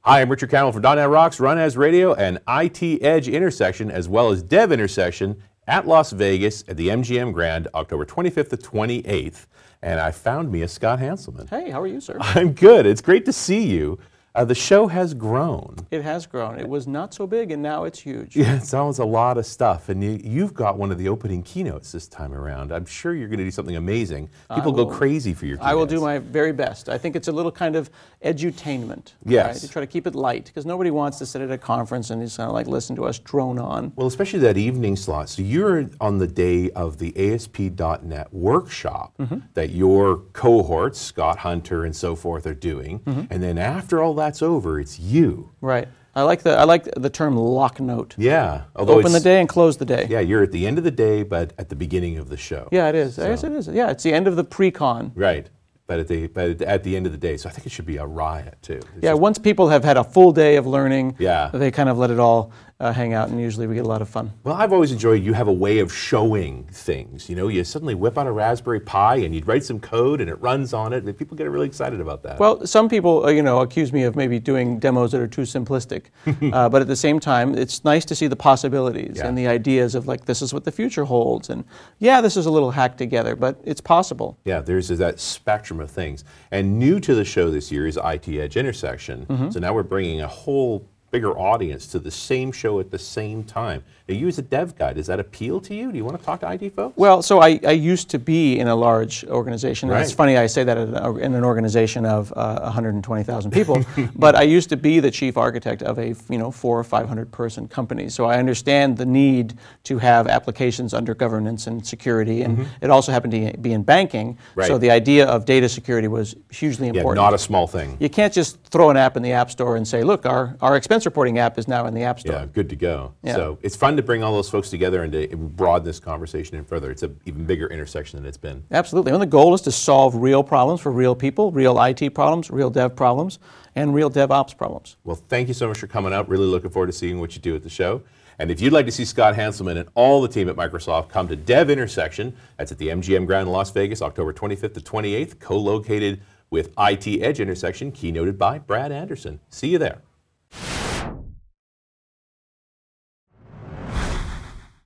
Hi, I'm Richard Campbell from .NET Rocks, Run As Radio, and IT Edge Intersection, as well as Dev Intersection at Las Vegas at the MGM Grand, October 25th to 28th. And I found me a Scott Hanselman. Hey, how are you, sir? I'm good. It's great to see you. The show has grown. It has grown. It was not so big, and now it's huge. Yeah, it's always a lot of stuff. And you've got one of the opening keynotes this time around. I'm sure you're going to do something amazing. People go crazy for your keynotes. I will do my very best. I think it's a little kind of edutainment. Yes. Right? To try to keep it light, because nobody wants to sit at a conference and just kind of like listen to us drone on. Well, especially that evening slot. So you're on the day of the ASP.NET workshop that your cohorts, Scott Hunter and so forth, are doing. And then after all that's over, it's you. Right. I like the term lock note. Yeah. Open the day and close the day. Yeah, you're at the end of the day, but at the beginning of the show. Yeah, it is. Yes, it is. Yeah, it's the end of the pre-con. Right. But at the end of the day, so I think it should be a riot too. Once people have had a full day of learning, yeah, they kind of let it all hang out, and usually we get a lot of fun. Well, I've always enjoyed you have a way of showing things. You know, you suddenly whip out a Raspberry Pi and you'd write some code and it runs on it, and people get really excited about that. Well, some people, accuse me of maybe doing demos that are too simplistic, but at the same time, it's nice to see the possibilities and the ideas of like, this is what the future holds, and yeah, this is a little hacked together, but it's possible. Yeah, there's that spectrum of things. And new to the show this year is IT Edge Intersection. So now we're bringing a whole bigger audience to the same show at the same time. Now, you as a dev guy, does that appeal to you? Do you want to talk to IT folks? Well, so I used to be in a large organization. Right. It's funny I say that in an organization of 120,000 people, but I used to be the chief architect of a 400 or 500 person company. So I understand the need to have applications under governance and security, and it also happened to be in banking. Right. So the idea of data security was hugely important. Yeah, not a small thing. You can't just throw an app in the App Store and say, look, our expense reporting app is now in the App Store. Yeah, good to go. Yeah. So it's fun to bring all those folks together and to broaden this conversation in further. It's an even bigger intersection than it's been. Absolutely. And the goal is to solve real problems for real people, real IT problems, real dev problems, and real DevOps problems. Well, thank you so much for coming up. Really looking forward to seeing what you do at the show. And if you'd like to see Scott Hanselman and all the team at Microsoft come to Dev Intersection, that's at the MGM Grand in Las Vegas, October 25th to 28th, co-located with IT Edge Intersection, keynoted by Brad Anderson. See you there.